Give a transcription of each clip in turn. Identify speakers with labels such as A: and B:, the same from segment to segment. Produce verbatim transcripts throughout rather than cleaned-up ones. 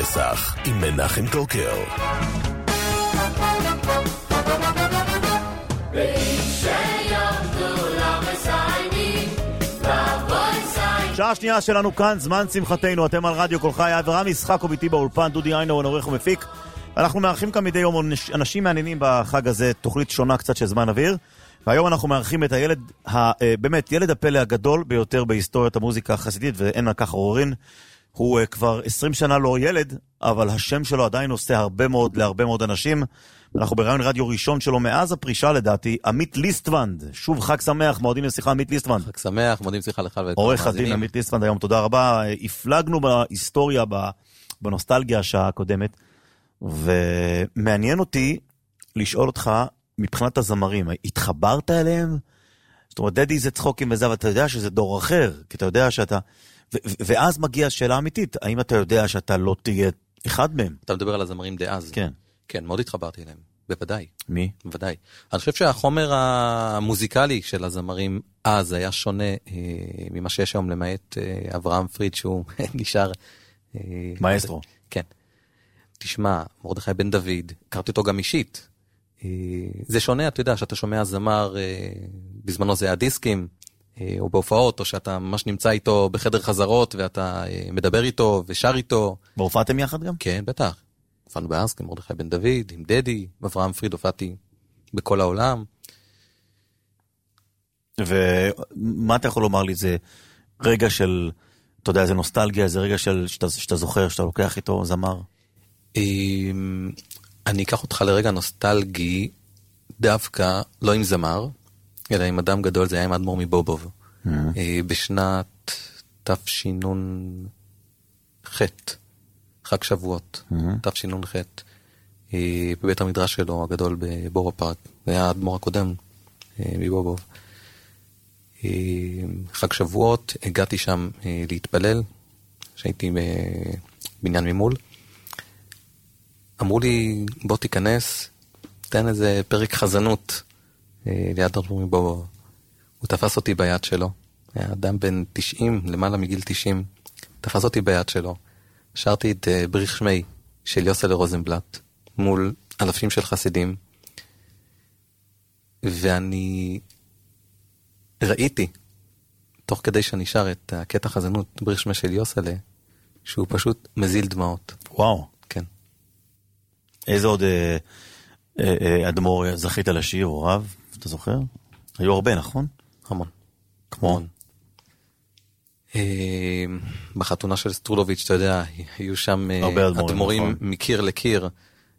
A: פסח עם מנחם קוקר. שעה שנייה שלנו כאן, זמן שמחתנו, אתם על רדיו כל חי, אברהם משחק וביתי באולפן, דודי איינהורן עורך ומפיק. אנחנו מארחים כאן מדי יום אנשים מעניינים בחג הזה, תוכנית שונה קצת של זמן אוויר, והיום אנחנו מארחים את הילד, באמת ילד הפלא הגדול ביותר בהיסטוריית המוזיקה החסידית, ואין על כך עוררין. הוא כבר עשרים שנה לא ילד, אבל השם שלו עדיין עושה הרבה מאוד להרבה מאוד אנשים. אנחנו ברעיון רדיו ראשון שלו מאז הפרישה לדעתי, עמית ליסטוונד. שוב חג שמח, מועדים לשיחה עמית ליסטוונד.
B: חג שמח, מועדים לשיחה לך ולכל
A: עורך הדין עמית ליסטוונד היום, תודה רבה. הפלגנו בהיסטוריה, בנוסטלגיה השעה הקודמת, ומעניין אותי לשאול אותך מבחינת הזמרים, התחברת אליהם? זאת אומרת, דדי זה צחוקים וזה, ואתה יודע שזה דור אחר, כי אתה יודע שאתה... ו- ואז מגיעה שאלה אמיתית, האם אתה יודע שאתה לא תהיה אחד מהם?
B: אתה מדבר על הזמרים דאז.
A: כן.
B: כן, מאוד התחברתי אליהם, בוודאי.
A: מי?
B: בוודאי. אני חושב שהחומר המוזיקלי של הזמרים אז היה שונה אה, ממה שיש היום, למעט אה, אברהם פריד, שהוא נשאר... אה,
A: מאסטרו.
B: כן. תשמע, מרדכי בן דוד, הכרתי אותו גם אישית. אה, זה שונה, אתה יודע, שאתה שומע זמר, אה, בזמנו זה הדיסקים, או בהופעות, או שאתה ממש נמצא איתו בחדר חזרות, ואתה מדבר איתו ושר איתו.
A: והופעתם יחד גם?
B: כן, בטח. הופענו בארץ, עם מרדכי בן דוד, עם דדי, אברהם פריד, הופעתי בכל העולם.
A: ומה אתה יכול לומר לי? זה רגע של, אתה יודע, זה נוסטלגיה, זה רגע של, שאתה, שאתה זוכר, שאתה לוקח איתו זמר?
B: אני אקח אותך לרגע נוסטלגי, דווקא לא עם זמר, אלא עם אדם גדול, זה היה עם אדמו"ר מבובוב. בשנת תשנ"ח, חג שבועות, תשנ"ח, בבית המדרש שלו, הגדול בבורו פארק. זה היה האדמו"ר הקודם מבובוב. חג שבועות, הגעתי שם להתפלל, שהייתי בבניין ממול. אמרו לי, בוא תיכנס, תן איזה פרק חזנות, ליד אדמו"ר מבובוב. הוא תפס אותי ביד שלו, היה אדם בן תשעים, למעלה מגיל תשעים, תפס אותי ביד שלו, שרתי את בריך שמי של יוסל רוזנבלט, מול אלפים של חסידים, ואני ראיתי, תוך כדי שאני שר את הקטע חזנות, בריך שמי של יוסל, שהוא פשוט מזיל דמעות.
A: וואו.
B: כן.
A: איזה עוד אה, אה, אדמו"ר זכית לשיר או רב, אתה זוכר? היו הרבה, נכון?
B: המון.
A: כמו?
B: בחתונה של סטרולוביץ', אתה יודע, היו שם אדמו"רים מקיר לקיר.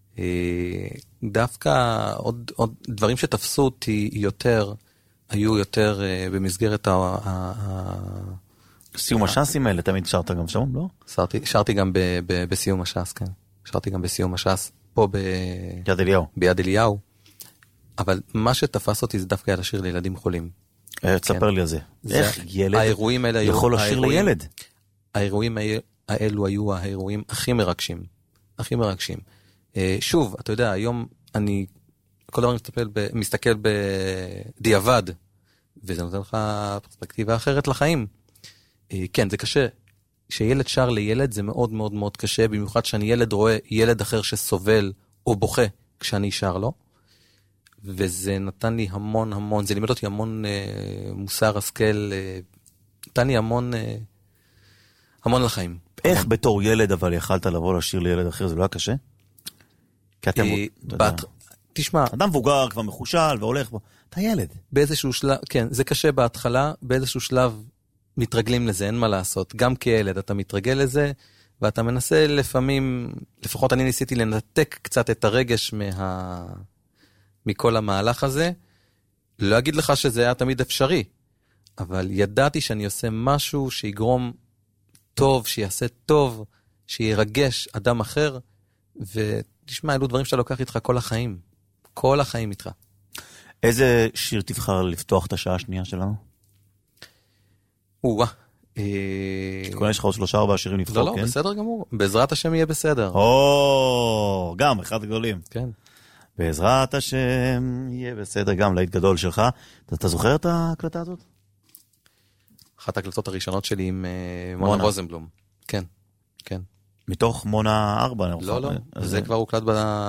B: דווקא עוד דברים שתפסו אותי יותר, היו יותר במסגרת ה...
A: סיום הש"סים האלה, תמיד שרת גם שם, לא?
B: שרתי גם בסיום הש"ס, כן. שרתי גם בסיום הש"ס, פה
A: ביד אליהו.
B: ביד אליהו. אבל מה שתפס אותי זה דווקא היה לשיר לילדים חולים.
A: תספר לי על זה. איך ילד יכול לשיר לילד?
B: האירועים האלו היו האירועים הכי מרגשים. הכי מרגשים. שוב, אתה יודע, היום אני כל דבר מסתכל בדיעבד, וזה נותן לך פרספקטיבה אחרת לחיים. כן, זה קשה. שילד שר לילד זה מאוד מאוד מאוד קשה, במיוחד שאני ילד רואה ילד אחר שסובל או בוכה כשאני שר לו. וזה נתן לי המון המון, זה לימד אותי המון אה, מוסר השכל, אה, נתן לי המון, אה, המון לחיים.
A: איך
B: המון.
A: בתור ילד אבל יכלת לבוא לשיר לילד אחר, זה לא היה קשה? כי אתם...
B: אה, בת... תשמע...
A: אדם מבוגר כבר מחושל והולך בו, אתה ילד.
B: באיזשהו שלב, כן, זה קשה בהתחלה, באיזשהו שלב מתרגלים לזה, אין מה לעשות. גם כילד אתה מתרגל לזה, ואתה מנסה לפעמים, לפחות אני ניסיתי לנתק קצת את הרגש מה... מכל המהלך הזה, לא אגיד לך שזה היה תמיד אפשרי, אבל ידעתי שאני עושה משהו שיגרום טוב, שיעשה טוב, שירגש אדם אחר, ותשמע, אלו דברים שאתה לוקח איתך כל החיים. כל החיים איתך.
A: איזה שיר תבחר לפתוח את השעה השנייה שלנו?
B: וואה.
A: כולל יש לך עוד שלושה ארבעה שירים לבחור,
B: כן? לא, לא, בסדר גמור. בעזרת השם יהיה בסדר.
A: או, גם, אחד גדולים.
B: כן.
A: בעזרת השם יהיה בסדר, גם להיט גדול שלך. אתה זוכר את ההקלטה הזאת?
B: אחת ההקלטות הראשונות שלי עם מונה רוזנבלום. כן, כן.
A: מתוך מונה ארבע.
B: לא, לא, זה כבר הוקלט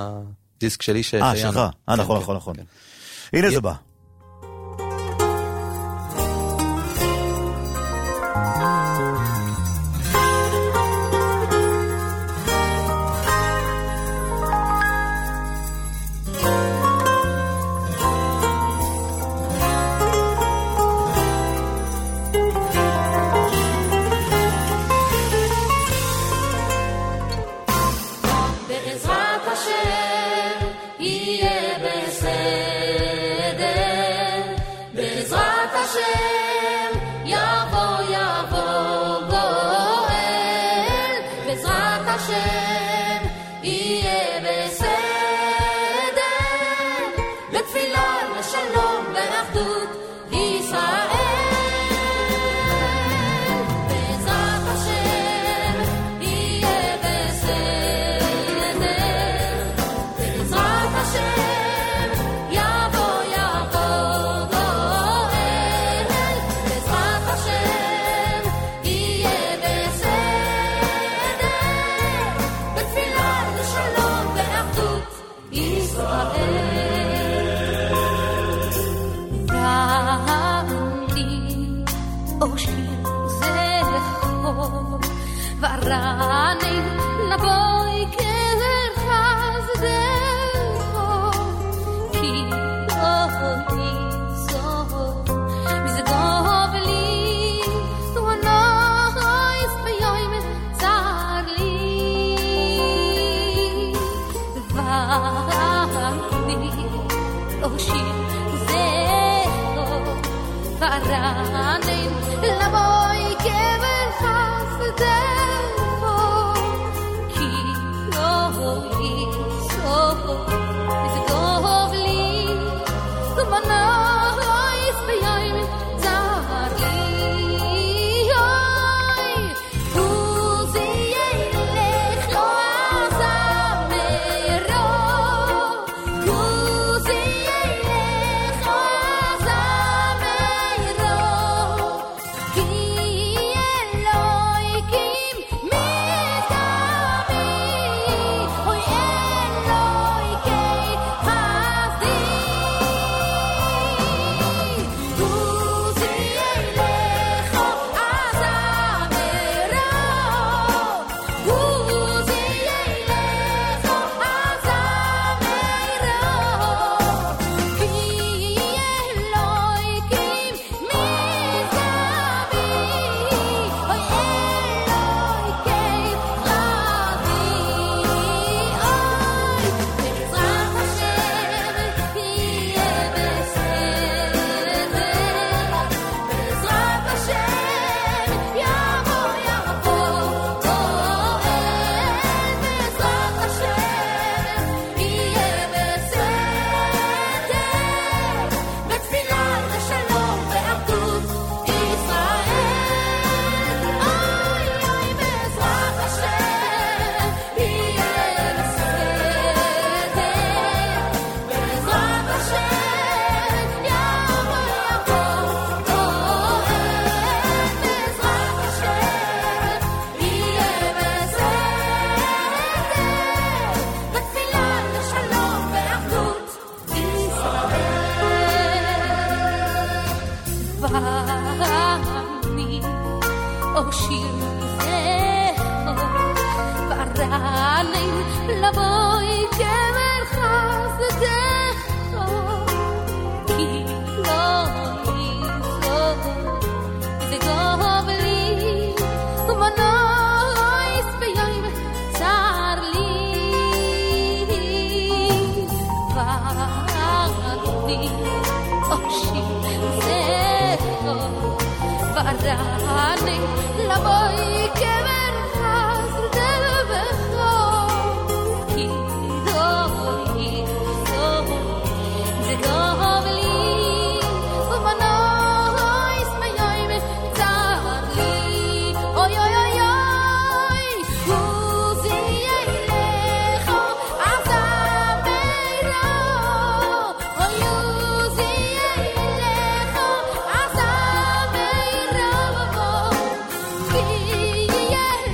B: בדיסק שלי שקיים.
A: אה, שלך. אה, נכון, נכון, נכון. הנה זה בא.
C: Yeah.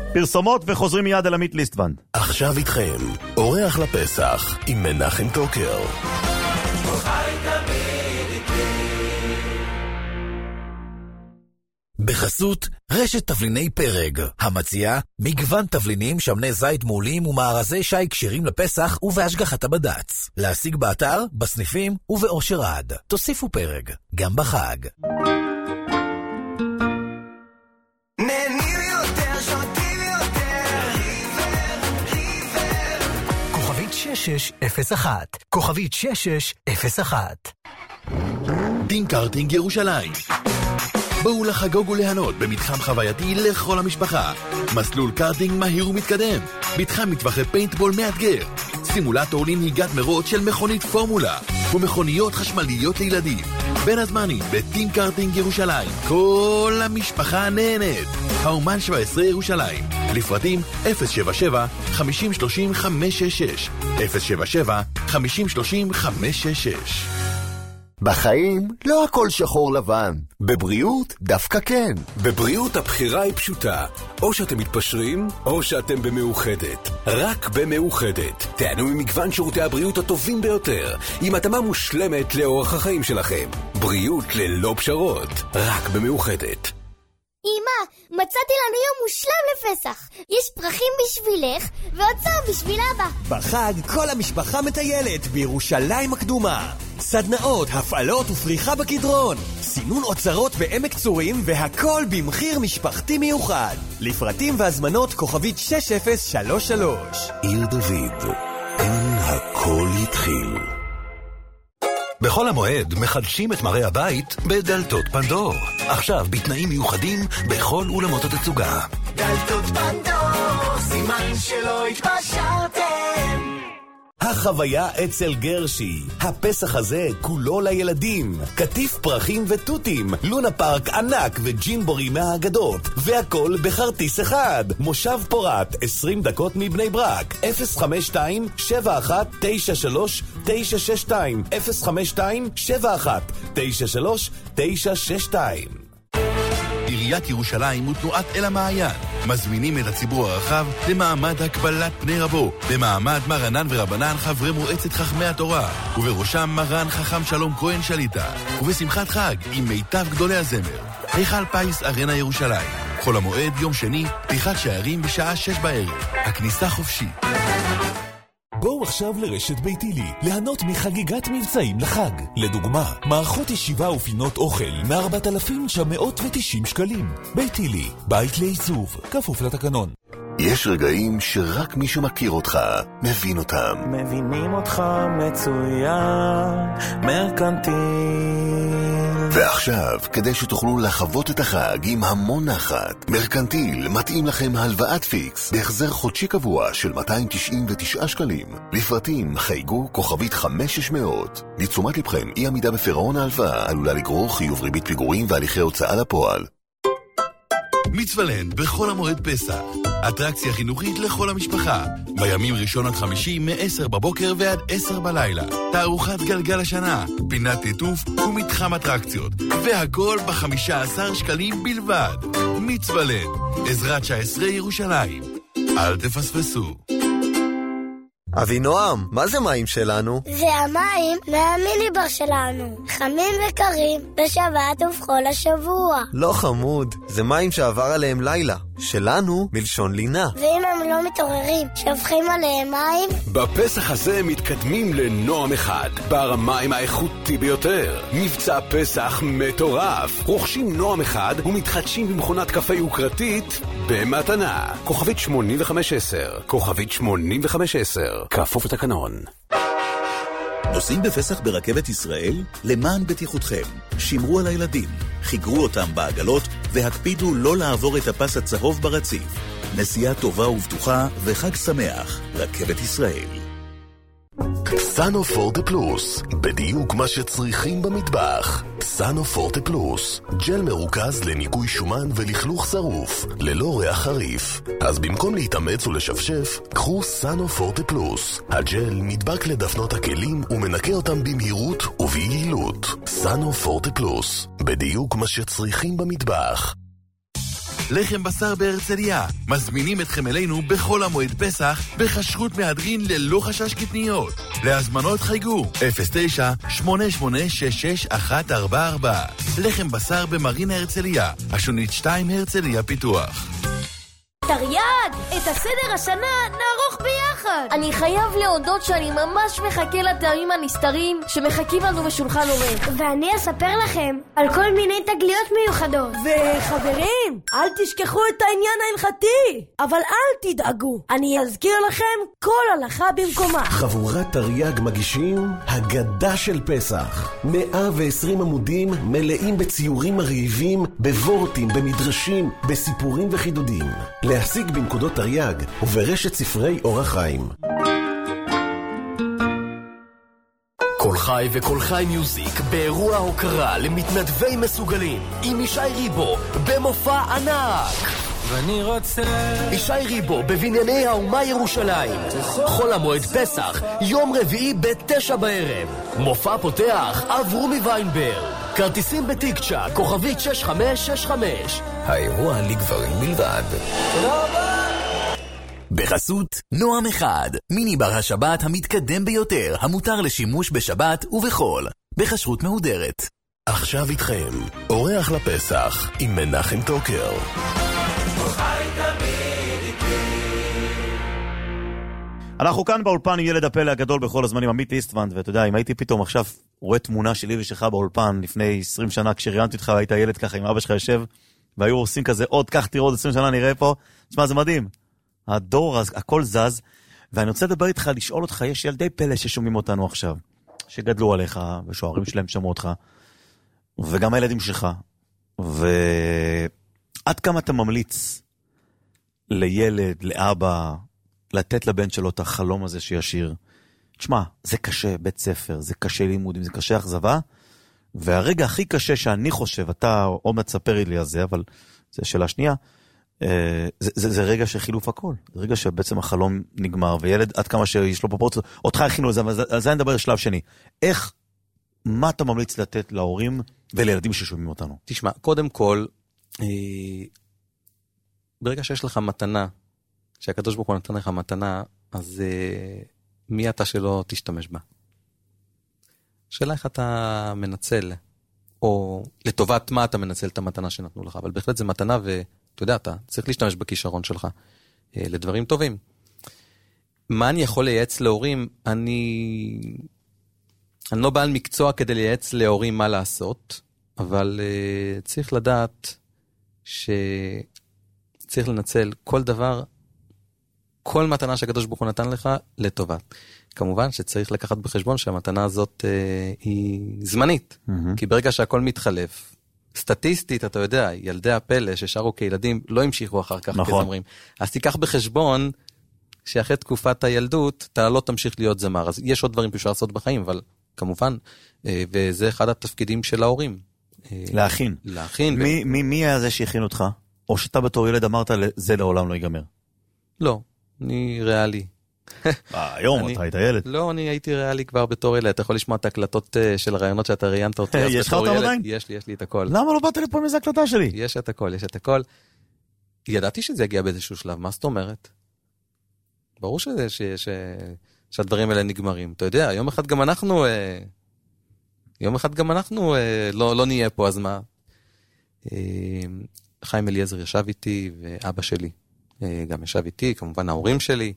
A: פרסומות וחוזרים מיד אל עמית ליסטבנד.
C: עכשיו איתכם, אורח לפסח עם מנחם טוקר. בחסות רשת תבליני פרג, המציעה מגוון תבלינים שמני זית מעולים ומארזי שי קשירים לפסח ובהשגחת הבד"ץ. להשיג באתר, בסניפים ובאושר עד. תוסיפו פרג, גם בחג.
D: נהנים יותר, שותים יותר, ריבר, ריבר.
E: כוכבית שש שש אפס אחת, כוכבית שש שש אפס אחת.
C: טים קארטינג ירושלים. בואו לחגוג ולהנות במתחם חווייתי לכל המשפחה. מסלול קארטינג מהיר ומתקדם, מתחם מטווחי פיינטבול מאתגר, סימולטור לנהיגת מרוץ של מכונית פורמולה ומכוניות חשמליות לילדים. בין הזמנים בטים קארטינג ירושלים, כל המשפחה נהנית. האומן שבע עשרה ירושלים, לפרטים אפס שבע שבע חמש שלוש חמש שש שש, אפס שבע שבע חמש שלוש חמש שש שש.
F: בחיים לא הכל שחור לבן, בבריאות דווקא כן.
G: בבריאות הבחירה היא פשוטה, או שאתם מתפשרים או שאתם במאוחדת. רק במאוחדת תענו ממגוון שירותי הבריאות הטובים ביותר, עם התאמה מושלמת לאורח החיים שלכם. בריאות ללא פשרות, רק במאוחדת.
H: אמא, מצאתי לנו יום מושלם לפסח. יש פרחים בשבילך ועוד צהוב בשביל אבא.
E: בחג כל המשפחה מטיילת בירושלים הקדומה. סדנאות, הפעלות ופריחה בקדרון. סינון אוצרות בעמק צורים והכל במחיר משפחתי מיוחד. לפרטים והזמנות כוכבית שש אפס שלוש שלוש.
C: עיר דוד, אין הכל התחיל. בכל המועד מחדשים את מראה הבית בדלתות פנדור. עכשיו בתנאים מיוחדים בכל אולמות התצוגה.
D: דלתות פנדור, סימן שלא התפשרתם.
C: החוויה אצל גרשי. הפסח הזה כולו לילדים. כתיף פרחים וטוטים, לונה פארק ענק וג'ינבורי מהאגדות, והכל בחרטיס אחד. מושב פורת, עשרים דקות מבני ברק. אפס חמש שתיים שבע אחת תשע שלוש תשע שש שתיים, אפס חמש שתיים שבע אחת תשע שלוש תשע שש שתיים. עיריית ירושלים ותנועת אל המעיין מזמינים את הציבור הרחב למעמד הקבלת פני רבו, במעמד מרנן ורבנן חברי מועצת חכמי התורה, ובראשם מרן חכם שלום כהן שליטה, ובשמחת חג עם מיטב גדולי הזמר. היכל פייס ארנה ירושלים, חול המועד יום שני, פתיחת שערים בשעה שש בערב, הכניסה חופשית. בואו עכשיו לרשת ביתילי, ליהנות מחגיגת מבצעים לחג. לדוגמה, מערכות ישיבה ופינות אוכל מ-ארבעת אלפים תשע מאות ותשעים שקלים. ביתילי, בית לעיצוב, כפוף לתקנון.
F: יש רגעים שרק מי שמכיר אותך מבין אותם.
I: מבינים אותך מצוין, מרקנטיל.
F: ועכשיו, כדי שתוכלו לחוות את החג עם המון נחת, מרקנטיל מתאים לכם הלוואת פיקס בהחזר חודשי קבוע של מאתיים תשעים ותשעה שקלים. לפרטים חייגו כוכבית חמש שש מאות. לתשומת לבכם, אי עמידה בפירעון ההלוואה עלולה לגרור חיוב ריבית פיגורים והליכי הוצאה לפועל.
C: מצווה-לנד בכל המועד פסח, אטרקציה חינוכית לכל המשפחה, בימים ראשון עד חמישי מ-עשר בבוקר ועד עשר בלילה, תערוכת גלגל השנה, פינת ליטוף ומתחם אטרקציות, והכל ב-חמישה עשר שקלים בלבד. מצווה-לנד, עזרת תשע עשרה ירושלים, אל תפספסו.
J: אבינועם, מה זה מים שלנו?
H: זה המים מהמיניבר שלנו, חמים וקרים בשבת ובכל השבוע.
J: לא חמוד, זה מים שעבר עליהם לילה, שלנו מלשון לינה.
H: ואם הם לא מתעוררים, שופכים עליהם מים?
G: בפסח הזה מתקדמים לנועם אחד, בר המים האיכותי ביותר. מבצע פסח מטורף. רוכשים נועם אחד ומתחדשים במכונת קפה יוקרתית במתנה. כוכבית שמונים וחמש עשר, כוכבית שמונים וחמש עשר, כפוף לתקנון.
K: נוסעים בפסח ברכבת ישראל? למען בטיחותכם, שמרו על הילדים, חיגרו אותם בעגלות והקפידו לא לעבור את הפס הצהוב ברציף. נסיעה טובה ובטוחה וחג שמח, רכבת ישראל.
C: סאנו פורטה פלוס, בדיוק מה שצריכים במטבח. סאנו פורטה פלוס, ג'ל מרוכז לניקוי שומן ולכלוך שרוף, ללא ריח חריף. אז במקום להתאמץ ולשפשף, קחו סאנו פורטה פלוס. הג'ל נדבק לדפנות הכלים ומנקה אותם במהירות וביעילות. סאנו פורטה פלוס, בדיוק מה שצריכים במטבח.
L: לחם בשר בהרצליה. מזמינים אתכם אלינו בכל המועד פסח בכשרות מהדרין ללא חשש קטניות. להזמנות חייגו אפס תשע שמונה שמונה שש שש אחת ארבע ארבע. לחם בשר במרינה הרצליה, השונית שתיים הרצליה פיתוח.
M: תרי"ג, את הסדר השנה נערוך ביחד. אני חייב להודות שאני ממש מחכה לתארים הנסתרים שמחכים לנו בשולחן עורף.
H: ואני אספר לכם על כל מיני תגליות מיוחדות.
M: וחברים, אל תשכחו את העניין ההלכתי. אבל אל תדאגו, אני אזכיר לכם כל הלכה במקומה.
N: חבורת תרי"ג מגישים הגדה של פסח. מאה ועשרים עמודים מלאים בציורים מרהיבים, בוורטים, במדרשים, בסיפורים וחידודים. להשיג בנקודות תרי"ג וברשת ספרי אור החיים.
E: כל חי וכל חי מיוזיק באירוע הוקרה למתנדבי מסוגלים עם ישי ריבו במופע ענק.
I: ואני רוצה
E: ישי ריבו בבנייני האומה ירושלים. חול המועד פסח, יום רביעי בתשע בערב. מופע פותח אברומי ויינברג. כרטיסים בטיקצ'ה, כוכבית שש חמש שש חמש.
C: האירוע לגברים בלבד. בחסות נועם אחד, מיני בר השבת המתקדם ביותר, המותר לשימוש בשבת ובחול, בכשרות מהודרת. עכשיו איתכם, אורח לפסח עם מנחם טוקר.
A: אנחנו כאן באולפן עם ילד הפלא הגדול בכל הזמנים, עמית איסטוונד, ואתה יודע, אם הייתי פתאום עכשיו רואה תמונה שלי ושלך באולפן לפני עשרים שנה, כשראיינתי אותך, היית ילד ככה עם אבא שלך יושב, והיו עושים כזה, עוד כך תראו, עוד עשרים שנה נראה פה, תשמע, זה מדהים. הדור, הכל זז, ואני רוצה לדבר איתך, לשאול אותך, יש ילדי פלא ששומעים אותנו עכשיו, שגדלו עליך, ושוערים שלהם שמעו אותך, וגם הילדים שלך, ועד כמה אתה ממליץ לילד, לאבא, לתת לבן שלו את החלום הזה שישיר. תשמע, זה קשה, בית ספר, זה קשה לימודים, זה קשה אכזבה, והרגע הכי קשה שאני חושב, אתה עוד מצפר לי על זה, אבל זו שאלה שנייה, זה, זה, זה רגע שחילוף הכל, זה רגע שבעצם החלום נגמר, וילד עד כמה שיש לו פרופורציות, אותך הכינו לזה, אבל על זה נדבר שלב שני. איך, מה אתה ממליץ לתת להורים ולילדים ששומעים אותנו?
B: תשמע, קודם כל, אה, ברגע שיש לך מתנה, שהקדוש ברוך הוא נתן לך מתנה, אז אה, מי אתה שלא תשתמש בה? שאלה איך אתה מנצל, או לטובת מה אתה מנצל את המתנה שנתנו לך, אבל בהחלט זה מתנה, ואתה יודע, אתה צריך להשתמש בכישרון שלך אה, לדברים טובים. מה אני יכול לייעץ להורים? אני, אני לא בעל מקצוע כדי לייעץ להורים מה לעשות, אבל אה, צריך לדעת שצריך לנצל כל דבר, כל מתנה שהקדוש ברוך הוא נתן לך לטובת. כמובן שצריך לקחת בחשבון שהמתנה הזאת אה, היא זמנית, mm-hmm. כי ברגע שהכל מתחלף, סטטיסטית, אתה יודע, ילדי הפלא ששרו כילדים לא המשיכו אחר כך נכון. כזמרים. אז תיקח בחשבון שאחרי תקופת הילדות, אתה לא תמשיך להיות זמר. אז יש עוד דברים שאפשר לעשות בחיים, אבל כמובן, אה, וזה אחד התפקידים של ההורים. אה,
A: להכין.
B: להכין.
A: מי, ו... מי, מי היה זה שהכין אותך? או שאתה בתור ילד אמרת, זה לעולם לא ייגמר?
B: לא. אני ריאלי.
A: היום אתה היית ילד.
B: לא, אני הייתי ריאלי כבר בתור ילד. אתה יכול לשמוע את ההקלטות של הרעיונות שאתה ראיינת אותי.
A: יש לך אותם עדיין?
B: יש לי, יש לי את הכל.
A: למה לא באת לפה מזה הקלטה שלי?
B: יש את הכל, יש את הכל. ידעתי שזה יגיע באיזשהו שלב. מה זאת אומרת? ברור שזה, ש, ש, שהדברים האלה נגמרים. אתה יודע, יום אחד גם אנחנו, יום אחד גם אנחנו לא, לא נהיה פה, אז מה? חיים אליעזר ישב איתי, ואבא שלי גם ישב איתי, כמובן ההורים שלי.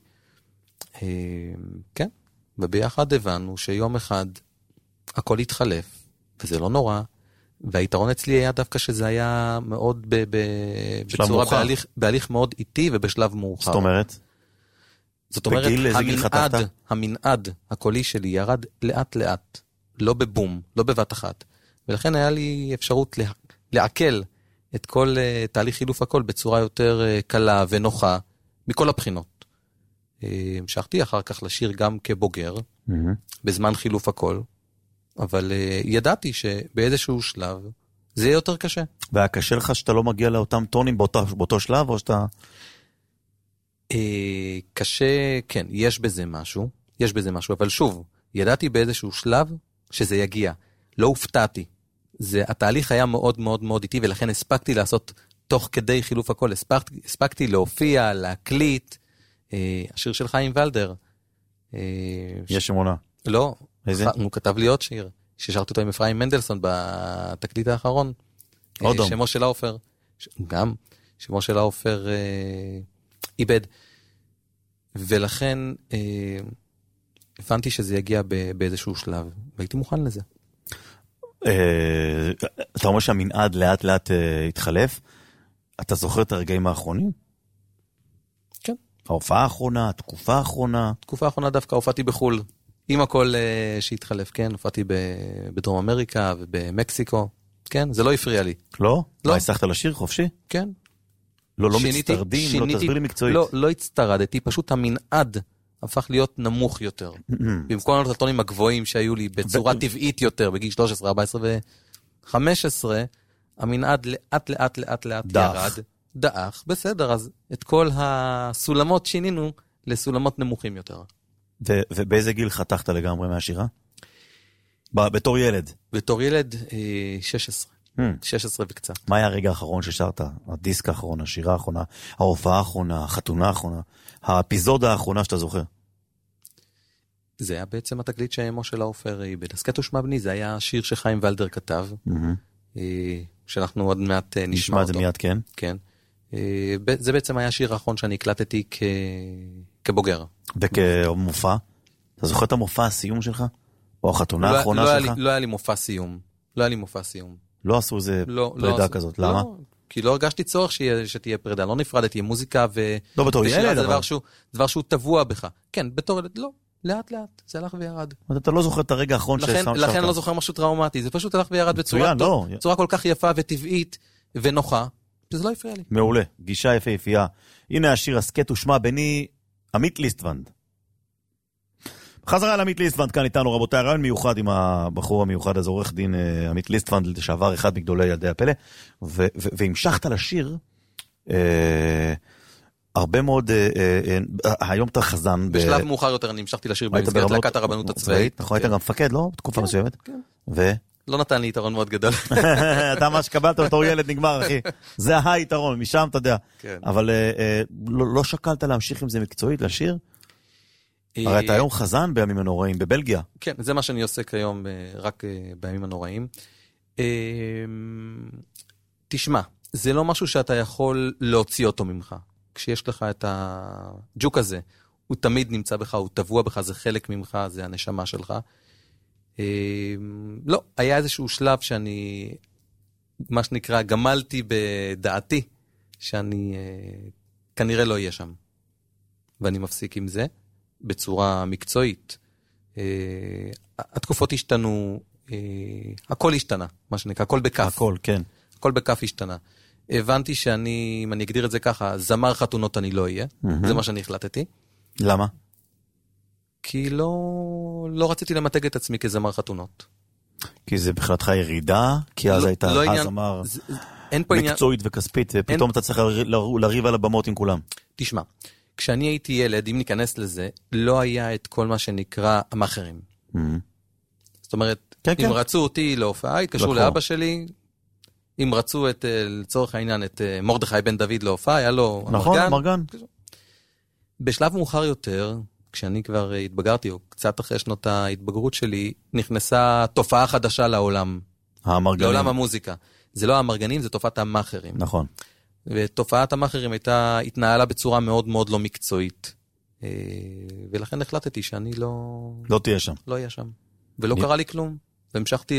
B: כן, וביחד הבנו שיום אחד הכל התחלף, וזה לא נורא, והיתרון אצלי היה דווקא שזה היה מאוד ב- ב- בצורה בהליך, בהליך מאוד איטי ובשלב מאוחר.
A: זאת אומרת?
B: זאת אומרת, המנעד, המנעד הקולי שלי ירד לאט לאט, לא בבום, לא בבת אחת, ולכן היה לי אפשרות לה, לעכל את כל uh, תהליך חילוף הכל בצורה יותר uh, קלה ונוחה, מכל הבחינות. Uh, המשכתי אחר כך לשיר גם כבוגר, mm-hmm. בזמן חילוף הכל, אבל uh, ידעתי שבאיזשהו שלב זה יהיה יותר קשה.
A: והיה קשה לך שאתה לא מגיע לאותם טונים באותו, באותו שלב, או שאתה...
B: Uh, קשה, כן, יש בזה משהו, יש בזה משהו, אבל שוב, ידעתי באיזשהו שלב שזה יגיע. לא הופתעתי. זה, התהליך היה מאוד מאוד מאוד איטי, ולכן הספקתי לעשות תוך כדי חילוף הכל, הספקתי, הספקתי להופיע, להקליט, אה, השיר של חיים ולדר. אה,
A: יש אמונה.
B: לא,
A: איזה?
B: הוא כתב לי עוד שיר, ששרתי אותו עם אפרים מנדלסון בתקליט האחרון.
A: עוד
B: אה, שמו של האופר, ש... גם שמו של האופר אה, איבד. ולכן אה, הבנתי שזה יגיע ב- באיזשהו שלב, והייתי מוכן לזה.
A: אה, אתה אומר שהמנעד לאט לאט אה, התחלף, אתה זוכר את הרגעים האחרונים?
B: כן.
A: ההופעה האחרונה, התקופה האחרונה?
B: תקופה האחרונה דווקא הופעתי בחול, עם הכל אה, שהתחלף, כן, הופעתי ב- בדרום אמריקה ובמקסיקו, כן, זה לא הפריע לי.
A: לא?
B: לא.
A: מה, הצלחת לשיר חופשי?
B: כן.
A: לא, לא
B: שיניתי,
A: מצטרדים,
B: שיניתי,
A: לא תסביר לי מקצועית.
B: לא, לא הצטרדתי, פשוט המנעד הפך להיות נמוך יותר. במקום הטונים הגבוהים שהיו לי בצורה טבעית יותר, בגיל שלוש עשרה, ארבע עשרה ו-חמש עשרה, המנעד לאט לאט לאט לאט ירד. דאח, בסדר, אז את כל הסולמות שינינו לסולמות נמוכים יותר.
A: ו- ובאיזה גיל חתכת לגמרי מהשירה? ב- בתור ילד?
B: בתור ילד, אה, שש עשרה. שש עשרה וקצת.
A: מה היה הרגע האחרון ששרת? הדיסק האחרון, השירה האחרונה, ההופעה האחרונה, החתונה האחרונה, האפיזודה האחרונה שאתה זוכר?
B: זה היה בעצם התקליט שאמו של האופר איבד. הסכת ושמע בני, זה היה שיר שחיים ולדר כתב, שאנחנו עוד מעט נשמע אותו.
A: נשמע את זה מיד, כן.
B: כן. זה בעצם היה השיר האחרון שאני הקלטתי כבוגר.
A: וכמופע? אתה זוכר את המופע הסיום שלך? או החתונה האחרונה שלך?
B: לא היה לי מופע סיום. לא היה לי מופע סיום.
A: לא עשו איזה פרידה כזאת, למה?
B: כי לא הרגשתי צורך שתהיה פרידה, לא נפרדתי, מוזיקה ו...
A: לא בתור ילד,
B: אבל... דבר שהוא טבוע בך. כן, בתור ילד, לא, לאט לאט, זה הלך וירד.
A: אתה לא זוכר את הרגע האחרון ששמת אותה.
B: לכן לא זוכר משהו טראומטי, זה פשוט הלך וירד בצורה כל כך יפה וטבעית ונוחה, שזה לא יפריע לי.
A: מעולה, גישה יפה יפייה. הנה השיר הסקט ושמע בני, עמית ליסטוונד. חזרה לעמית ליסטוונד כאן איתנו, רבותיי, רעיון מיוחד עם הבחור המיוחד הזה, עורך דין עמית ליסטוונד, שעבר אחד מגדולי ילדי הפלא, והמשכת לשיר, הרבה מאוד, היום אתה חזן.
B: בשלב מאוחר יותר אני המשכתי לשיר במסגרת להקת הרבנות הצבאית.
A: נכון, היית גם מפקד, לא? בתקופה מסוימת. ו?
B: לא נתן לי יתרון מאוד גדול.
A: אתה מה שקבלת בתור ילד נגמר, אחי. זה היתרון, משם אתה יודע. אבל לא שקלת להמשיך עם זה מקצועית, לשיר? הרי אתה היום חזן בימים הנוראים, בבלגיה.
B: כן, זה מה שאני עושה כיום רק בימים הנוראים. תשמע, זה לא משהו שאתה יכול להוציא אותו ממך. כשיש לך את הג'וק הזה, הוא תמיד נמצא בך, הוא טבוע בך, זה חלק ממך, זה הנשמה שלך. לא, היה איזשהו שלב שאני, מה שנקרא, גמלתי בדעתי, שאני כנראה לא אהיה שם. ואני מפסיק עם זה. בצורה מקצועית. התקופות השתנו, הכל השתנה, מה שנקרא, הכל בכף.
A: הכל, כן.
B: הכל בכף השתנה. הבנתי שאני, אם אני אגדיר את זה ככה, זמר חתונות אני לא אהיה, זה מה שאני החלטתי.
A: למה?
B: כי לא, לא רציתי למתג את עצמי כזמר חתונות.
A: כי זה בכללתך ירידה, כי אז הייתה זמר מקצועית וכספית, ופתאום אתה צריך לריב על הבמות עם כולם.
B: תשמע, כשאני הייתי ילד, אם ניכנס לזה, לא היה את כל מה שנקרא המאחרים. זאת אומרת, אם רצו אותי להופעה, התקשרו לאבא שלי, אם רצו את, לצורך העניין, את מרדכי בן דוד להופעה, היה לו
A: נכון, המרגן.
B: בשלב מאוחר יותר, כשאני כבר התבגרתי, או קצת אחרי שנות ההתבגרות שלי, נכנסה תופעה חדשה לעולם.
A: המרגנים.
B: לעולם המוזיקה. זה לא המרגנים, זה תופעת המאחרים.
A: נכון.
B: ותופעת המאחרים הייתה, התנהלה בצורה מאוד מאוד לא מקצועית. ולכן החלטתי שאני לא...
A: לא תהיה שם.
B: לא אהיה שם. ולא קרה לי כלום. והמשכתי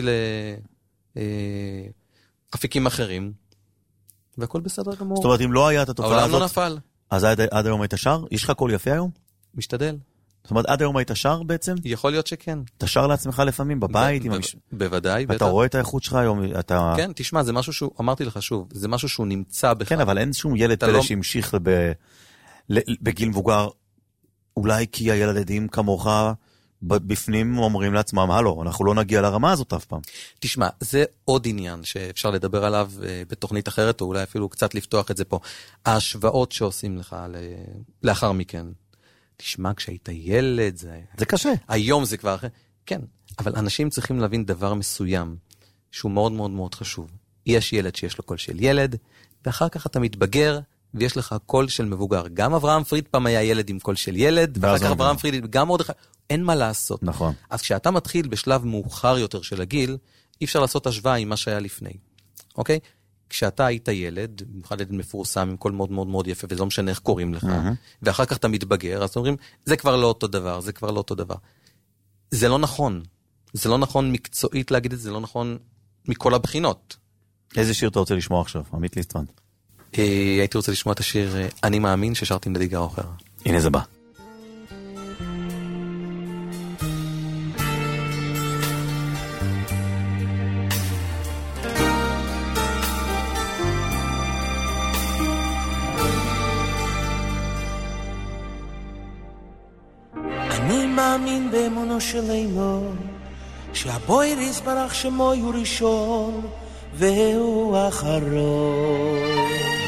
B: לאפיקים אחרים, והכל בסדר גמור.
A: זאת אומרת, אם לא היה את התופעה הזאת...
B: העולם לא נפל.
A: אז עד היום היית שר? יש לך קול יפה היום?
B: משתדל.
A: זאת אומרת, עד היום היית שר בעצם?
B: יכול להיות שכן.
A: אתה שר לעצמך לפעמים בבית?
B: בוודאי.
A: אתה רואה את האיכות שלך היום?
B: כן, תשמע, זה משהו שהוא, אמרתי לך שוב, זה משהו שהוא נמצא בך.
A: כן, אבל אין שום ילד פלא שהמשיך בגיל מבוגר, אולי כי הילדים כמוך בפנים אומרים לעצמם, הלו, אנחנו לא נגיע לרמה הזאת אף פעם.
B: תשמע, זה עוד עניין שאפשר לדבר עליו בתוכנית אחרת, או אולי אפילו קצת לפתוח את זה פה. ההשוואות שעושים לך לאחר מכן. תשמע, כשהיית ילד, זה...
A: זה קשה.
B: היום זה כבר... כן, אבל אנשים צריכים להבין דבר מסוים, שהוא מאוד מאוד מאוד חשוב. יש ילד שיש לו קול של ילד, ואחר כך אתה מתבגר, ויש לך קול של מבוגר. גם אברהם פריד פעם היה ילד עם קול של ילד, ואחר כך אברהם פריד, גם עוד אחד, אין מה לעשות.
A: נכון.
B: אז כשאתה מתחיל בשלב מאוחר יותר של הגיל, אי אפשר לעשות השוואה עם מה שהיה לפני. אוקיי? כשאתה היית ילד, במיוחד ילד מפורסם, עם קול מאוד מאוד מאוד יפה, וזה לא משנה איך קוראים לך, ואחר כך אתה מתבגר, אז אומרים, זה כבר לא אותו דבר, זה כבר לא אותו דבר. זה לא נכון. זה לא נכון מקצועית להגיד את זה, זה לא נכון מכל הבחינות.
A: איזה שיר אתה רוצה לשמוע עכשיו, עמית ליסטמן?
B: הייתי רוצה לשמוע את השיר אני מאמין ששרתי עם דדי גרוכר.
A: הנה זה בא.
O: אני מאמין באמונו של אימו שהבויר יסברך שמו הוא ראשון והוא אחרון.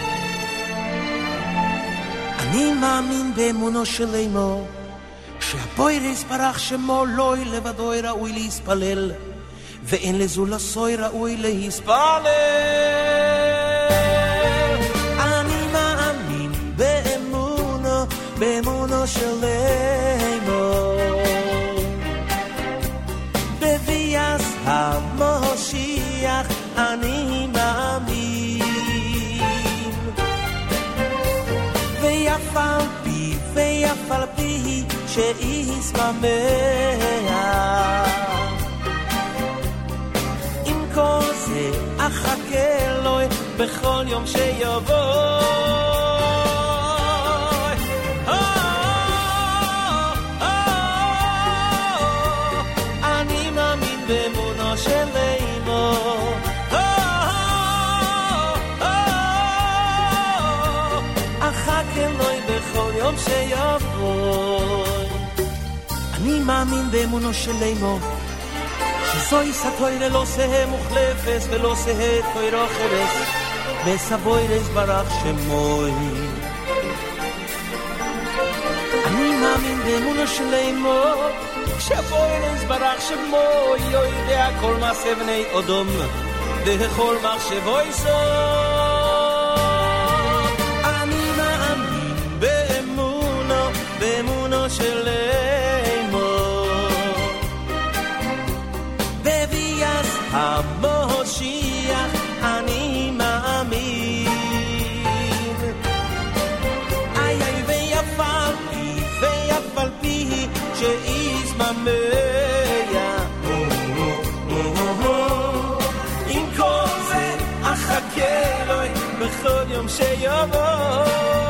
O: אני מאמין באמונו של אימו שהבויר יסברך שמו לא לבדוי ראוי להספלל ואין לזולסוי ראוי להספלל. אני מאמין באמונו באמונו של אימו בביאס המושיח אני מאמין ויפל בי ויפל בי שיסממח עם כל זה אחכה לו בכל יום שיבוא. באמונו של אימו אחר אלוהי בכל יום שיבוא. אני מאמין באמונו של אימו שזוהי סתוי ללא שאה מוחלפס ולא שאה תוירו חרס בסבוי רזברך שמוי. אני מאמין באמונו של אימו שבוי נזברך שמוי יודע כל מעשה בני אדום וכל מחשבוי סוף. אני מאמין באמונו באמונו של אימו בביאס המושיח אני מאמין איי איי ויפל בי ויפל בי שאיז ממיה עם כל זה אחכה לו בכל יום שיבוא.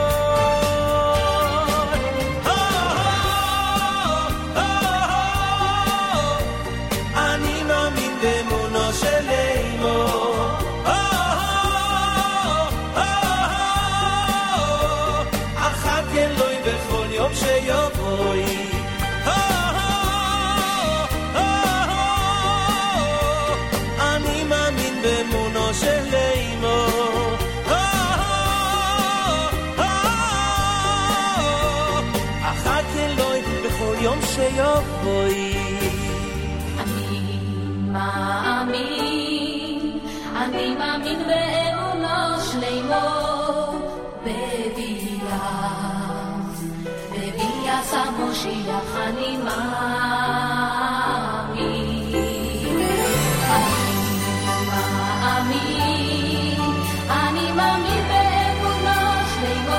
O: אני מאמין באמונו של אימו אחכה לו בכל יום שיבוא. באמונו של אימו אחר אלוהי בכל יום שיבואי.
P: אני מאמין אני מאמין באמונו של אימו בביאס בביאס המושיח אני מאמין אני מאמין באמונו שלמו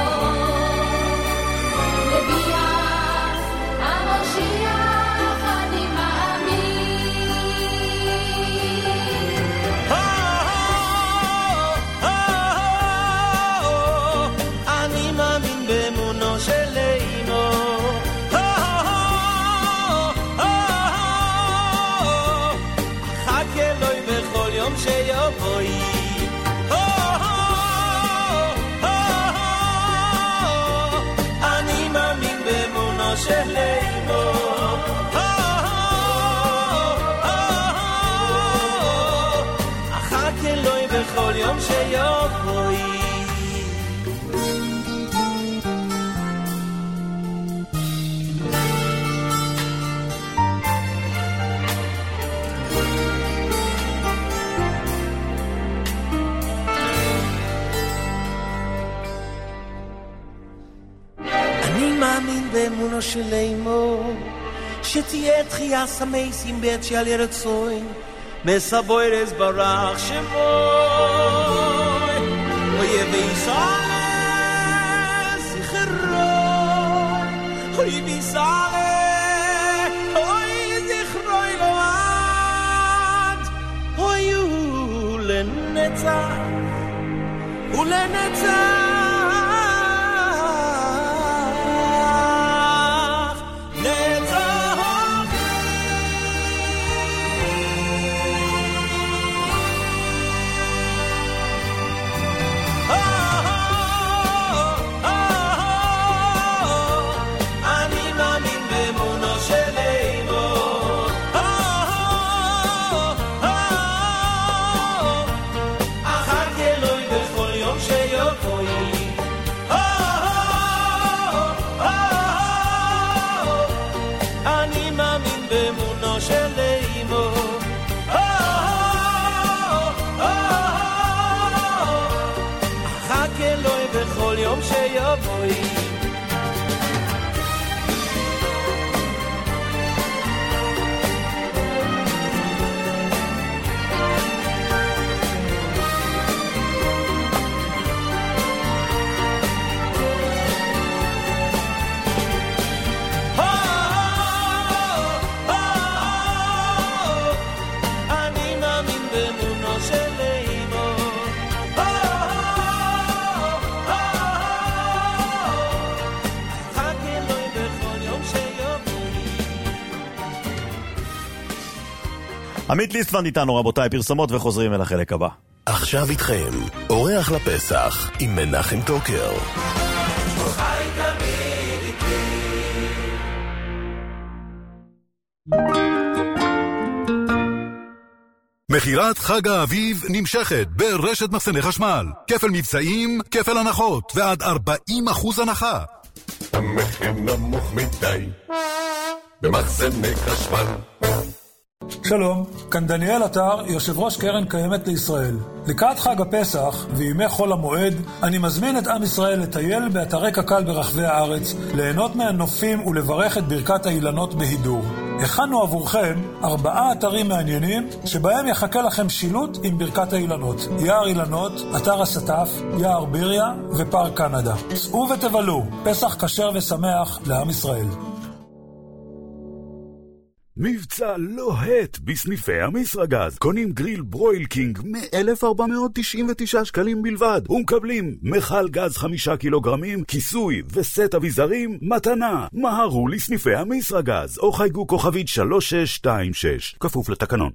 P: לביאס המושיח אני מאמין.
O: אני מאמין באמונו שלמו חכה אלוהי בכל יום שיבואי. אני מאמין באמונו של אימו אחר אלוהי בכל יום שיבואי. באמונו של אימו, שתהיה תחייה סמייסים בית שעל ירצוי, מסבוירס ברח שמוי, אויב ויסעלה זכרוי, אויב ויסעלה, אוי זכרוי לא עד, אויו לנצח, ולנצח, יום שיבואי אני מאמין באמונו של אימו
A: עמית ליסטוונד איתנו, רבותיי, פרסומות וחוזרים אל החלק הבא.
C: עכשיו איתכם, אורח לפסח עם מנחם טוקר.
L: מחירת חג האביב נמשכת ברשת מחסני חשמל. כפל מבצעים, כפל הנחות ועד ארבעים אחוז הנחה.
C: המחיר נמוך מדי במחסני חשמל.
Q: שלום, כאן דניאל אתר, יושב ראש קרן קיימת לישראל. לקראת חג הפסח וימי חול המועד, אני מזמין את עם ישראל לטייל באתרי קק"ל ברחבי הארץ, ליהנות מהנופים ולברך את ברכת האילנות בהידור. הכנו עבורכם ארבעה אתרים מעניינים, שבהם יחכה לכם שילוט עם ברכת האילנות. יער אילנות, אתר הסטף, יער ביריה ופארק קנדה. צאו ותבלו, פסח כשר ושמח לעם ישראל.
L: מבצע לוהט בסניפי המסרגז. קונים גריל ברויל קינג מ-אלף ארבע מאות תשעים ותשעה שקלים בלבד, ומקבלים מחל גז חמישה קילוגרמים, כיסוי וסט אביזרים מתנה. מהרו לסניפי המסרגז או חייגו כוכבית שלוש שש שתיים שש, כפוף לתקנון.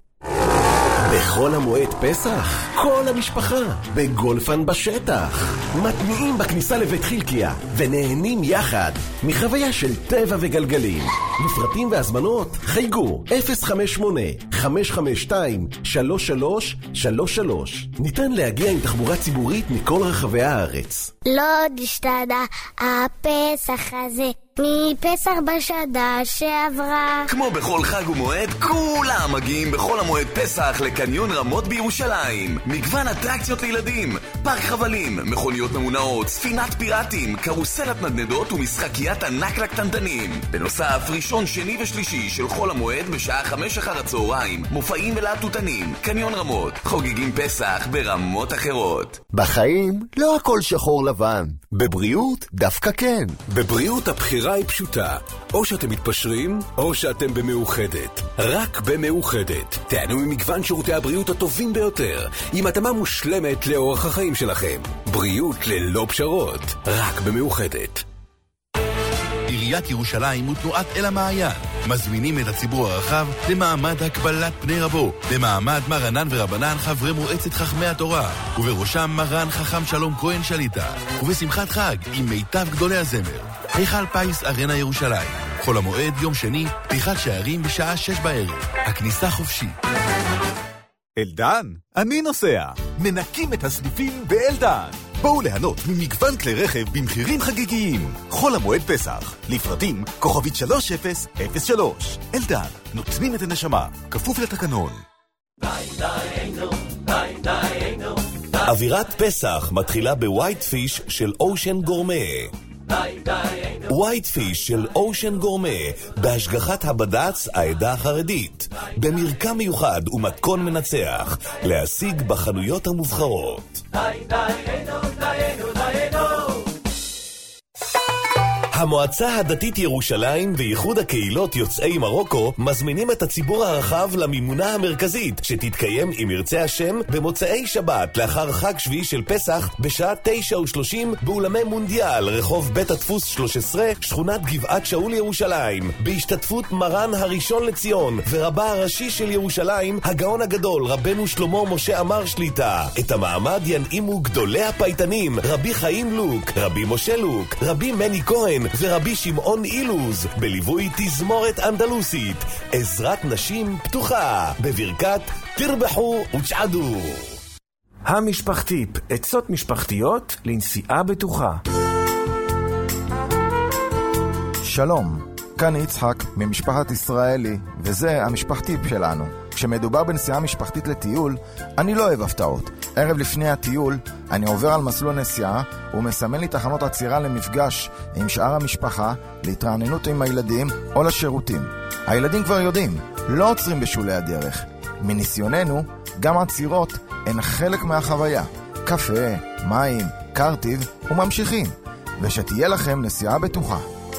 N: בכל המועד פסח, כל המשפחה בגולפן בשטח. מתניעים בכניסה לבית חילקיה ונהנים יחד מחוויה של טבע וגלגלים. לפרטים והזמנות חייגו אפס חמש שמונה חמש חמש שתיים שלוש שלוש שלוש שלוש. ניתן להגיע עם תחבורה ציבורית מכל רחבי הארץ.
H: לא השתנה הפסח הזה מפסח בשנה שעברה.
C: כמו בכל חג ומועד, כולם מגיעים בכל המועד פסח לקניון רמות בירושלים. מגוון אטרקציות לילדים, פארק חבלים, מכוניות ממונעות, ספינת פיראטים, קרוסלת נדנדות ומשחקיית ענק לקטנטנים. בנוסף, ראשון, שני ושלישי של חול המועד בשעה חמש אחר הצהריים, מופעים ולהטוטנים. קניון רמות, חוגגים פסח ברמות אחרות.
F: בחיים לא הכל שחור לבן, בבריאות דווקא כן.
G: בבריאות הבחירה היא פשוטה, או שאתם מתפשרים או שאתם במאוחדת. רק במאוחדת תענו ממגוון שירותי הבריאות הטובים ביותר, עם התאמה מושלמת לאורח החיים שלכם. בריאות ללא פשרות, רק במאוחדת.
L: עיריית ירושלים ותנועת אל המעיין מזמינים את הציבור הרחב למעמד הקבלת פני רבו, במעמד מרנן ורבנן חברי מועצת חכמי התורה, ובראשם מרן חכם שלום כהן שליטה, ובשמחת חג עם מיטב גדולי הזמר. היכל פייס ארנה ירושלים, חול המועד יום שני, פתיחת שערים בשעה שש בערב, הכניסה חופשית.
R: אלדן, אני נוסע. מנקים את הסניפים באלדן. בואו ליהנות ממגוון כלי רכב במחירים חגיגיים. חול המועד פסח. לפרטים כוכבית שלוש אפס אפס שלוש. אלדן, נותנים את הנשמה. כפוף לתקנון.
C: אווירת פסח מתחילה בווייט פיש של אושן גורמה. ווייט פיש של אושן גורמה, בהשגחת הבד"ץ העדה החרדית, במרקם מיוחד ומתכון מנצח, להשיג בחנויות המובחרות. המועצה הדתית ירושלים וייחוד הקהילות יוצאי מרוקו מזמינים את הציבור הרחב למימונה המרכזית שתתקיים אם ירצה השם במוצאי שבת לאחר חג שביעי של פסח בשעה תשע ושלושים באולמי מונדיאל רחוב בית הדפוס שלוש עשרה שכונת גבעת שאול ירושלים בהשתתפות מרן הראשון לציון ורבה הראשי של ירושלים הגאון הגדול רבנו שלמה משה אמר שליטה. את המעמד ינעימו גדולי הפייטנים רבי חיים לוק, רבי משה לוק, רבי מני כהן ורבי שמעון אילוז, בליווי תזמורת אנדלוסית, עזרת נשים פתוחה, בברכת תרבחו ותשעדו.
N: המשפחתיפ, עצות משפחתיות לנסיעה בטוחה.
S: שלום, כאן יצחק ממשפחת ישראלי, וזה המשפחתיפ שלנו. כשמדובר בנסיעה משפחתית לטיול, אני לא אוהב הפתעות. ערב לפני הטיול, אני עובר על מסלול נסיעה, ומסמן לי תחנות עצירה למפגש עם שאר המשפחה, להתרעננות עם הילדים או לשירותים. הילדים כבר יודעים, לא עוצרים בשולי הדרך. מניסיוננו, גם עצירות הן חלק מהחוויה. קפה, מים, קרטיב וממשיכים. ושתהיה לכם נסיעה בטוחה.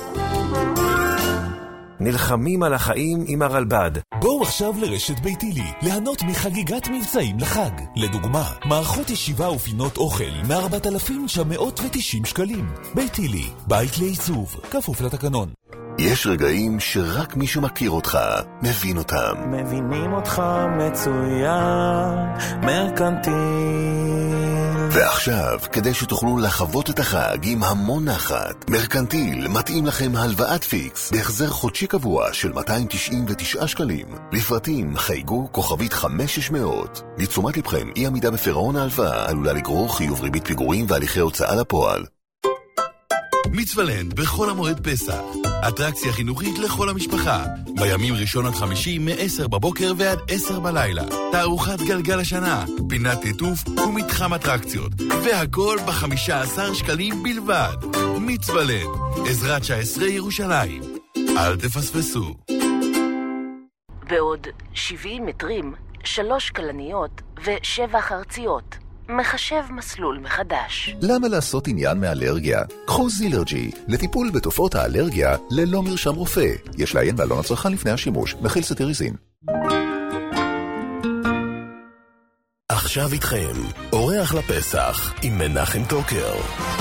N: נלחמים על החיים עם הרלב"ד.
C: בואו עכשיו לרשת ביתילי, ליהנות מחגיגת מבצעים לחג. לדוגמה, מערכות ישיבה ופינות אוכל מ-ארבעת אלפים תשע מאות ותשעים שקלים. ביתילי, בית לעיצוב, כפוף לתקנון.
F: יש רגעים שרק מישהו מכיר אותך, מבין אותם.
I: מבינים אותך מצוין, מרקנטיל.
F: ועכשיו, כדי שתוכלו לחוות את החג עם המון נחת, מרקנטיל מתאים לכם הלוואת פיקס בהחזר חודשי קבוע של מאתיים תשעים ותשעה שקלים. לפרטים חייגו כוכבית חמש שש מאות. לתשומת לבכם, אי עמידה בפירעון ההלוואה עלולה לגרור חיוב ריבית פיגורים והליכי הוצאה לפועל.
L: מצוולנד בכל המועד פסח, אטרקציה חינוכית לכל המשפחה, בימים ראשון עד חמישי מ-עשר בבוקר ועד עשר בלילה, תערוכת גלגל השנה, פינת ליטוף ומתחם אטרקציות, והכל ב-חמישה עשר שקלים בלבד. מצוולנד, עזרת תשע עשרה ירושלים, אל תפספסו.
T: בעוד שבעים מטרים, שלוש קלניות ושבע חרציות. מחשב מסלול מחדש.
U: למה לעשות עניין מאלרגיה? קחו זילרג'י, לטיפול בתופעות האלרגיה ללא מרשם רופא. יש לעיין בעלון הצרכן לפני השימוש, מכיל סטריזין.
C: עכשיו איתכם, אורח לפסח עם מנחם טוקר.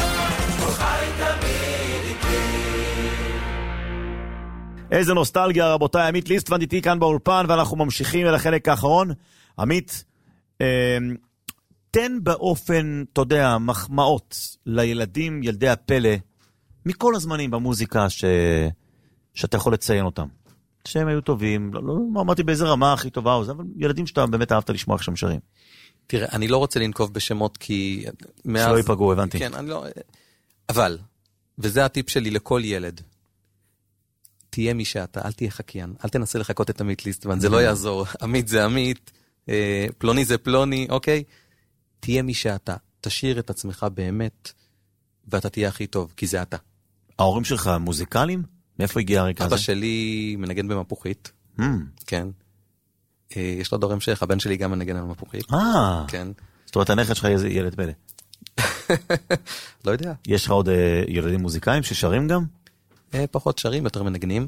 A: איזה נוסטלגיה רבותיי, עמית ליסטוונד איתי כאן באולפן ואנחנו ממשיכים אל החלק האחרון. עמית, אה... תן באופן, אתה יודע, מחמאות לילדים, ילדי הפלא, מכל הזמנים במוזיקה ש... שאתה יכול לציין אותם. שהם היו טובים, לא, לא, לא אמרתי באיזה רמה הכי טובה, אבל ילדים שאתה באמת אהבת לשמוע איך שהם שרים.
B: תראה, אני לא רוצה לנקוב בשמות כי... מאז...
A: שלא ייפגעו, הבנתי.
B: כן, אני לא... אבל, וזה הטיפ שלי לכל ילד, תהיה מי שאתה, אל תהיה חקיין, אל תנסה לחכות את עמית ליסטוונד, זה לא יעזור. עמית זה עמית, פלוני זה פלוני, אוקיי? תהיה מי שאתה, תשאיר את עצמך באמת, ואתה תהיה הכי טוב, כי זה אתה.
A: ההורים שלך מוזיקליים? מאיפה הגיע הרקע הזה?
B: אבא שלי מנגן במפוחית.
A: Mm.
B: כן. יש לו דורם שייך, הבן שלי גם מנגן על מפוחית.
A: אה.
B: כן.
A: זאת אומרת, הנכד שלך יהיה ילד פלא.
B: לא יודע.
A: יש לך עוד ילדים מוזיקאים ששרים גם?
B: פחות שרים, יותר מנגנים.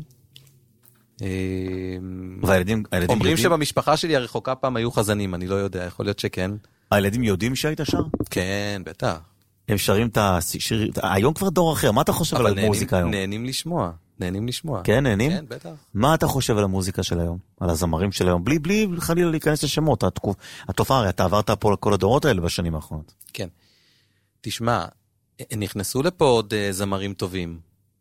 A: והילדים
B: אומרים שבמשפחה שלי הרחוקה פעם היו חזנים, אני לא יודע, יכול להיות שכן.
A: הילדים יודעים שהיית שר?
B: כן, בטח.
A: הם שרים את השיר, היום כבר דור אחר, מה אתה חושב על המוזיקה היום?
B: נהנים לשמוע, נהנים לשמוע.
A: כן, נהנים?
B: כן, בטח.
A: מה אתה חושב על המוזיקה של היום? על הזמרים של היום? בלי, בלי חלילה להיכנס לשמות, התופעה, הרי אתה עברת פה לכל הדורות האלה בשנים האחרונות.
B: כן. תשמע, נכנסו לפה עוד זמרים טובים,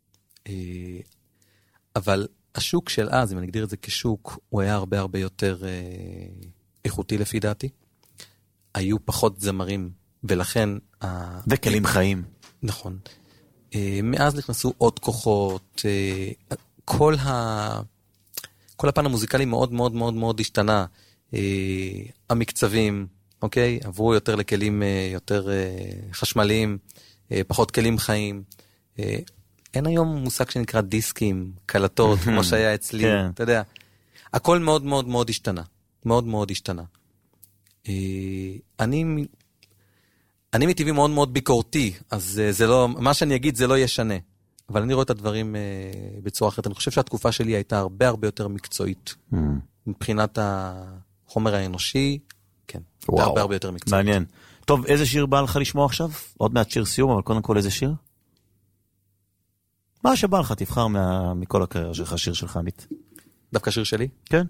B: אבל השוק של אז, אם אני אגדיר את זה כשוק, הוא היה הרבה הרבה יותר איכותי לפי דעתי. היו פחות זמרים, ולכן...
A: וכלים חיים.
B: נכון. מאז נכנסו עוד כוחות, כל ה... כל הפן המוזיקלי מאוד מאוד מאוד מאוד השתנה. המקצבים, אוקיי? עברו יותר לכלים יותר חשמליים, פחות כלים חיים. אין היום מושג שנקרא דיסקים, קלטות, כמו שהיה אצלי, אתה יודע. הכל מאוד מאוד מאוד השתנה. מאוד מאוד השתנה. אני, אני מטבעי מאוד מאוד ביקורתי, אז זה לא, מה שאני אגיד זה לא ישנה. אבל אני רואה את הדברים בצורה אחרת. אני חושב שהתקופה שלי הייתה הרבה הרבה יותר מקצועית. מבחינת החומר האנושי, כן. וואו, הרבה הרבה יותר מקצועית.
A: מעניין. טוב, איזה שיר בא לך לשמוע עכשיו? עוד מעט שיר סיום, אבל קודם כל איזה שיר? מה שבא לך, תבחר מה, מכל הקריירה שלך, שיר שלך, עמית.
B: דווקא שיר שלי?
A: כן.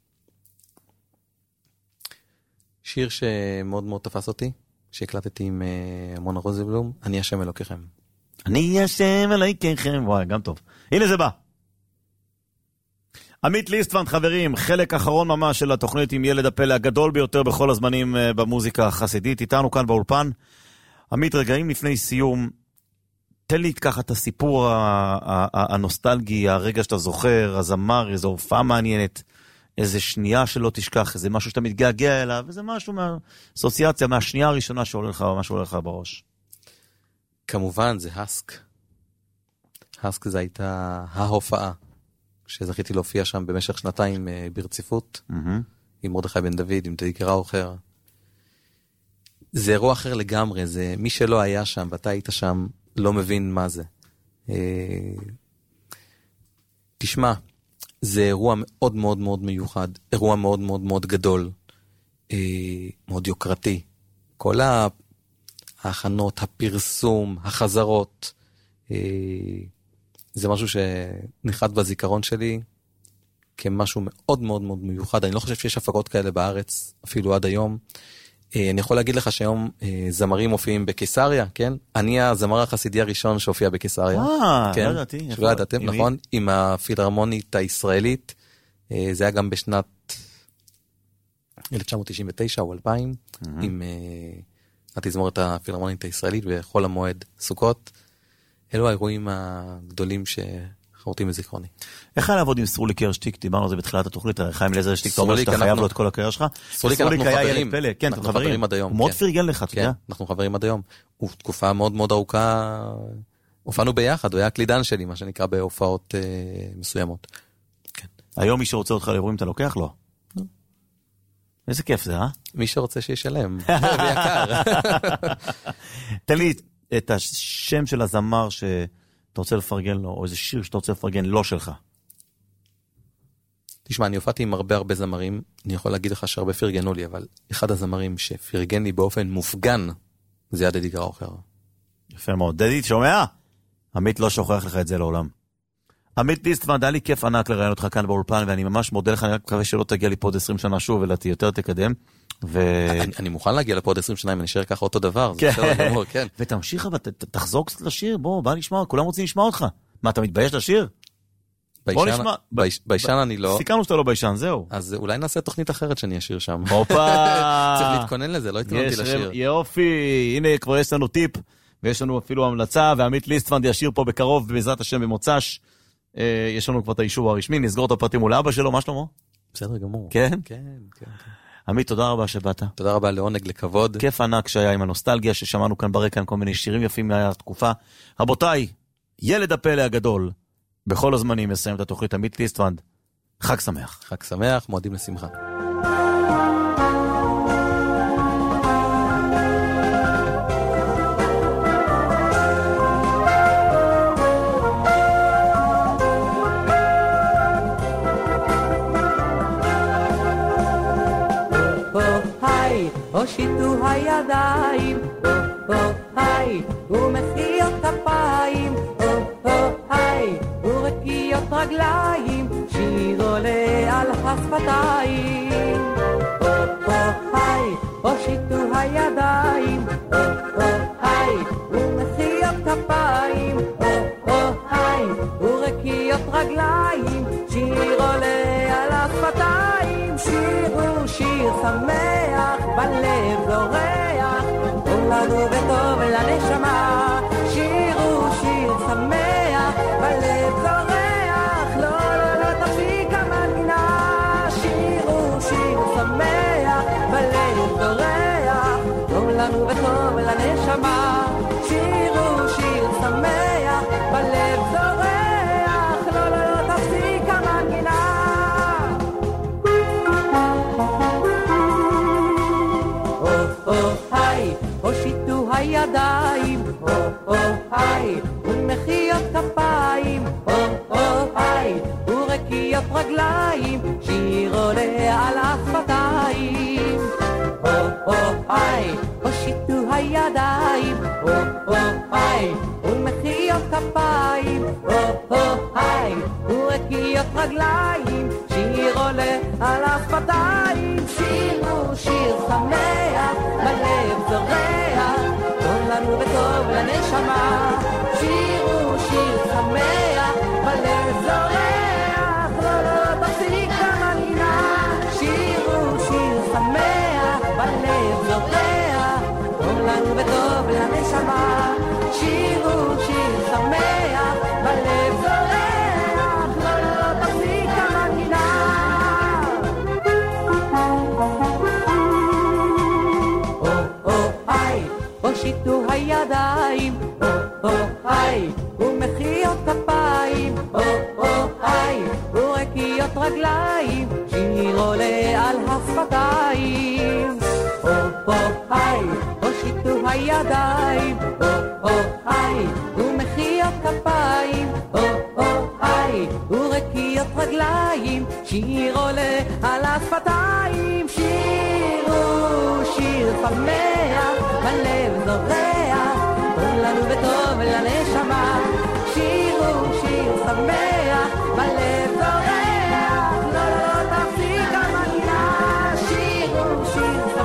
B: שיר שמאוד מאוד תפס אותי, שהקלטתי עם מונה רוזנבלום, אני השם אלוקיכם.
A: אני השם אלוקיכם, וואי, גם טוב. הנה זה בא. עמית ליסטוונד, חברים, חלק אחרון ממש של התוכנית עם ילד הפלא הגדול ביותר בכל הזמנים במוזיקה החסידית, איתנו כאן באולפן. עמית, רגעים לפני סיום, תן לי ככה את הסיפור הנוסטלגי, הרגע שאתה זוכר, הזמר, איזו הופעה מעניינת, איזה שנייה שלא תשכח, איזה משהו שאתה מתגעגע אליו, איזה משהו מהאסוציאציה, מהשנייה הראשונה שעולה לך, או משהו עולה לך בראש.
B: כמובן, זה הסק. הסק זה הייתה ההופעה, שזכיתי להופיע שם במשך שנתיים ברציפות, עם מרדכי בן דוד, עם דדי קראוכר. זה אירוע אחר לגמרי, זה מי שלא היה שם, ואתה היית שם, לא מבין מה זה. תשמע, זה אירוע מאוד מאוד מאוד מיוחד, אירוע מאוד מאוד מאוד גדול, מאוד יוקרתי. כל ההכנות, הפרסום, החזרות, זה משהו שנחת בזיכרון שלי כמשהו מאוד מאוד מאוד מיוחד. אני לא חושב שיש הפקות כאלה בארץ, אפילו עד היום. אני יכול להגיד לך שהיום זמרים מופיעים בקיסריה, כן? אני הזמר החסידי הראשון שהופיע בקיסריה.
A: אה,
B: כן?
A: לא ידעתי.
B: שלא ידעתם, נכון? עם הפילהרמונית הישראלית. זה היה גם בשנת אלף תשע מאות תשעים ותשע או אלפיים, עם התזמורת הפילהרמונית הישראלית בחול המועד סוכות. אלו האירועים הגדולים שחרותים בזיכרוני.
A: איך היה לעבוד עם סרוליק הרשטיק? דיברנו על זה בתחילת התוכנית, חיים לזר שטיק, אתה אומר שאתה חייב לו את כל הקריירה שלך.
B: סרוליק אנחנו חברים.
A: כן, אנחנו חברים
B: עד היום.
A: הוא מאוד פרגן לך, אתה יודע.
B: אנחנו חברים עד היום. הוא תקופה מאוד מאוד ארוכה, הופענו ביחד, הוא היה הקלידן שלי, מה שנקרא בהופעות מסוימות.
A: היום מי שרוצה אותך לאירועים, אתה לוקח לו? איזה כיף זה, אה?
B: מי שרוצה שישלם, ויקר.
A: תן לי את השם של הזמר שאתה רוצה לפרגן לו, או איזה שיר שאתה רוצה לפרגן לא שלך.
B: תשמע, אני הופעתי עם הרבה הרבה זמרים, אני יכול להגיד לך שהרבה פרגנו לי, אבל אחד הזמרים שפרגן לי באופן מופגן, זה היה דדי קראוכר.
A: יפה מאוד. דדי, שומע? עמית לא שוכח לך את זה לעולם. עמית ליסטוונד, היה לי כיף ענק לראיין אותך כאן באולפן, ואני ממש מודה לך, אני מקווה שלא תגיע לי פה עוד עשרים שנה שוב, אלא יותר תקדם.
B: אני מוכן להגיע לפה עוד עשרים שנה, אם אני אשאר ככה אותו דבר, זה בסדר גמור, כן.
A: ותמשיך, תחזור קצת לשיר, בוא, בא לשמוע, כולם רוצים לשמוע אותך. מה, אתה מתבייש לשיר? בוא נשמע.
B: ביישן אני לא.
A: סיכמנו שאתה לא ביישן, זהו.
B: אז אולי נעשה תוכנית אחרת שאני אשיר שם.
A: הופה!
B: צריך להתכונן לזה, לא התכוננתי לשיר.
A: יופי, הנה כבר יש לנו טיפ, ויש לנו אפילו המלצה, ועמית ליסטוונד ישיר פה בקרוב, בעזרת השם במוצ"ש. יש לנו כבר את האישור הרשמי, נסגור את הפרטים מול אבא שלו, מה שלמה?
B: בסדר גמור.
A: כן?
B: כן, כן.
A: עמית, תודה רבה שבאת.
B: תודה רבה, לעונג, לכבוד.
A: כיף ענק שהיה עם הנוסטלגיה, ששמענו כאן ברקע עם כל מיני שירים יפים מהתקופה. רבותיי, ילד הפלא הגדול, בכל הזמנים מסיים את התוכנית עמית ליסטוונד. חג שמח.
B: חג שמח, מועדים לשמחה.
D: הושיטו הידיים, או או היי, ומחיאות כפיים, או או היי, ורקיות רגליים, שיר עולה על השפתיים. או או היי, הושיטו הידיים, או או היי, ומחיאות כפיים, או או היי, ורקיות רגליים, שיר עולה על השפתיים. שירו שיר שמח בלב זורח, טוב לנו וטוב לנשמה. שירו שיר שמח בלב זורח, לא לא לא תפסיק המנגינה. שירו שיר שמח בלב זורח, טוב לנו וטוב לנשמה. שירו שיר שמח הידיים, או או היי, ומחיאות כפיים, או או היי, ורקיעות רגליים, שיר עולה על השפתיים, שירו שיר שמח, בלב זורח, טוב לנו וטוב לנשמה, שירו שיר שמח, בלב זורח, לא לא תפסיק המנגינה, שירו שיר שמח, בלב זורח, טוב לנו וטוב לנשמה, שירו שיר שמח, בלב זורח, לא לא תפסיק המנגינה. או או היי, הושיטו הידיים, או או היי, ומחיאות כפיים, או או היי, ורקיעות רגליים, שיר עולה על השפתיים, או או היי, הושיטו הידיים, או או היי, ומחיאות כפיים, או או היי, ורקיעות רגליים, שיר עולה על השפתיים, שירו שיר שמח, בלב זורח, טוב לנו וטוב לנשמה, שירו שיר שמח, בלב זורח, לא לא לא תפסיק המנגינה, שירו שיר שמח,